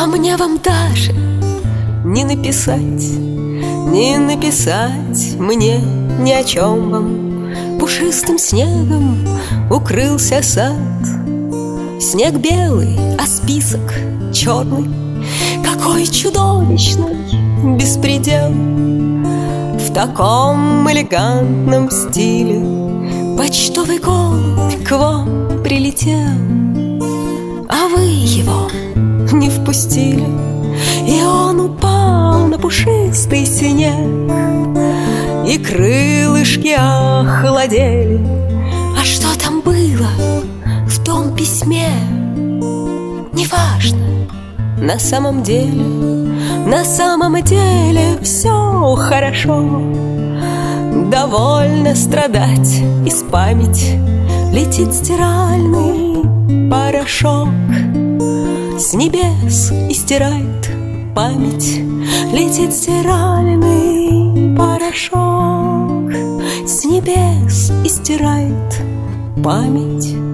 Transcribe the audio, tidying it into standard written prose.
А мне вам даже не написать, не написать мне ни о чем вам. Пушистым снегом укрылся сад. Снег белый, а список черный. Какой чудовищный беспредел! В таком элегантном стиле почтовый голубь к вам прилетел, а вы его не впустили, и он упал на пушистый снег, и крылышки охладели. А что там было в том письме? Неважно, на самом деле все хорошо. Довольно страдать, из памяти летит стиральный порошок. С небес и стирает память, летит стиральный порошок. С небес и стирает память.